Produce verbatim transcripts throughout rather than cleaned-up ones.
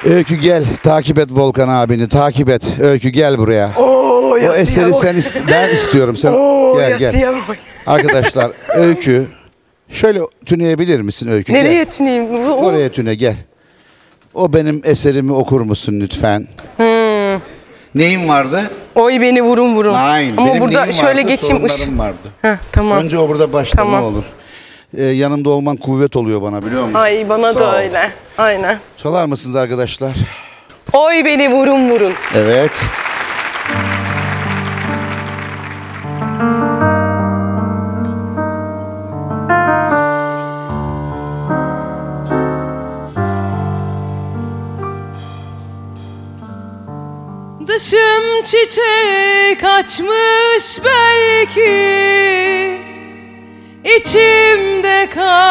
Öykü gel, takip et Volkan abini, takip et. Öykü gel buraya. Oo, o eseri sen ist ben istiyorum. Sen Oo, gel gel. Arkadaşlar, Öykü şöyle tüneyebilir misin Öykü? Nereye tüneyim? Oraya tüne gel. O benim eserimi okur musun lütfen? Hmm. Neyin vardı? Oy beni vurun vurun. Hayır, ama benim burada neyim şöyle vardı? geçeyim. Sorunlarım vardı. Heh, tamam. Önce o burada başta tamam. ne olur? Ee, yanımda olman kuvvet oluyor bana, biliyor musun? Ay bana Sağ da ol. öyle. Aynen. Çalar mısınız arkadaşlar? Oy beni vurun vurun. Evet. Dışım çiçek açmış belki, İçimde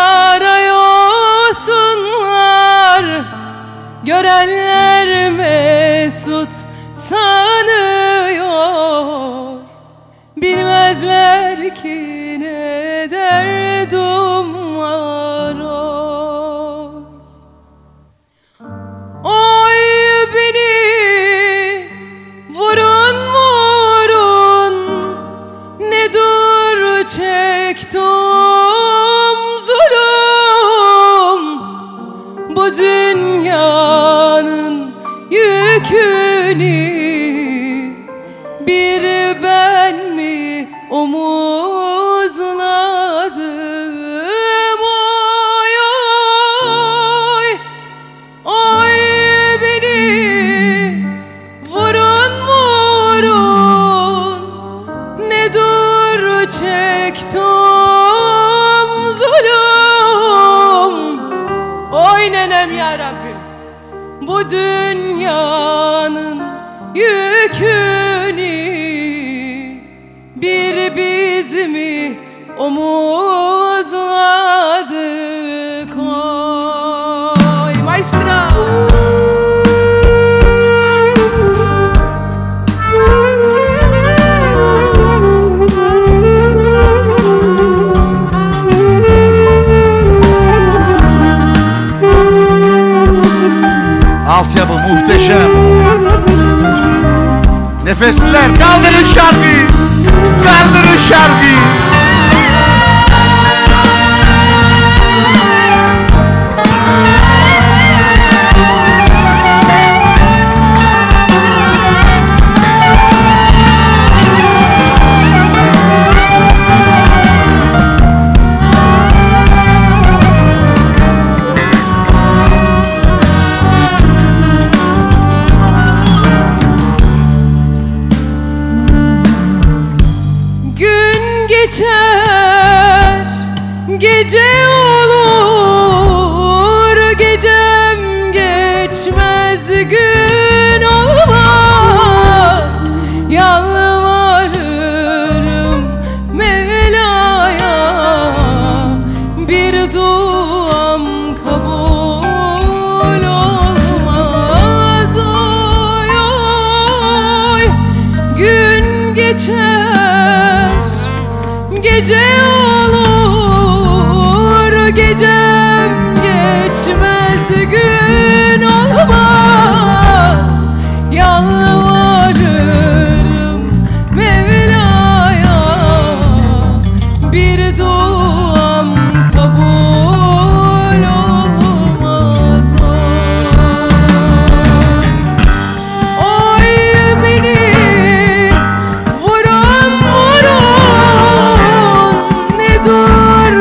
karayosunlar, görenler mesut sanıyor, bilmezler ki ne derdim var o. Oy beni vurun vurun, ne dur çektim zulüm, bu dünyanın yükünü bir ben mi omuzladım? Oy oy oy beni vurun vurun, ne dur çektim zulüm. Oy nenem ya Rabbim, bu dünyanın yükünü bir biz mi omuzladık? Oy maestro. Altyapı muhteşem. Nefesler, kaldırın şarkıyı. Kaldırın şarkıyı. Geçer, gece olur, gecem geçmez, gün olmaz. Yalvarırım Mevla'ya, bir duam kabul olmaz. Oy oy, gün geçer, gece olur, gecem geçmez, gün olmaz. Yalvarırım Mevla'ya, bir duam kabul olmaz. Oy beni vurun vurun, ne dur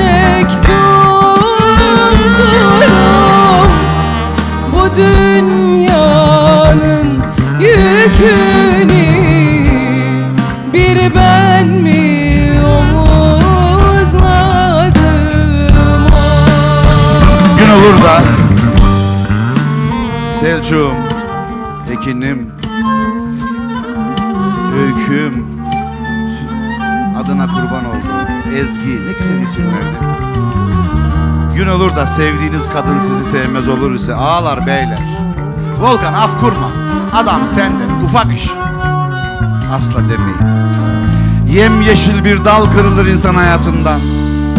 çektim zulüm, bu dünyanın yükünü bir ben mi omuzladım? Gün olur da Selçuk'um, Ekin'im, Öyküm, adına kurban oldum. Ezgi, ne güzel isim verdi. Gün olur da sevdiğiniz kadın sizi sevmez olur ise ağlar beyler. Volkan af kurma, adam senden, ufak iş. Asla demeyin. Yemyeşil bir dal kırılır insan hayatından.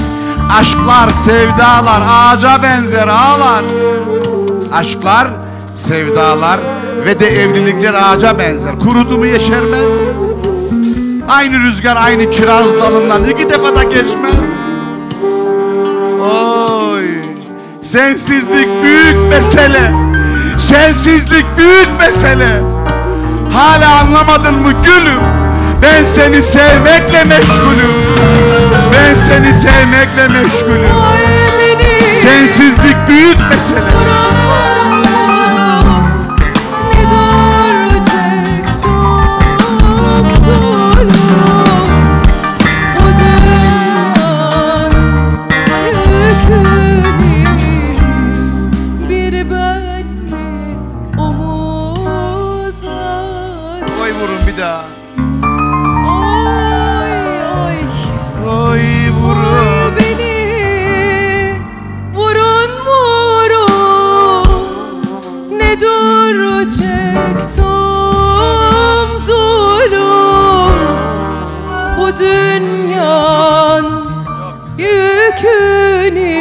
Aşklar, sevdalar ağaca benzer ağlar. Aşklar Sevdalar ve de evlilikler ağaca benzer. Kurudu mu yeşermez. Aynı rüzgar aynı kiraz dalından iki defa da geçmez. Oy, sensizlik büyük mesele. Sensizlik büyük mesele. Hala anlamadın mı gülüm? Ben seni sevmekle meşgulüm. Ben seni sevmekle meşgulüm. Sensizlik büyük mesele. Oy vurun bir daha. Oy vurun. Beni vurun vurun, ne dur çektim zulüm. Bu dünyanın yükünü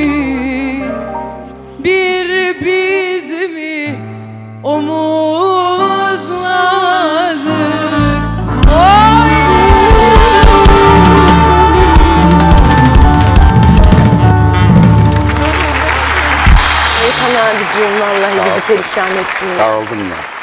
bir biz mi omuzladık. Oy! Eyüphan abiciğim vallahi bizi perişan ettin. Dağıldım ya.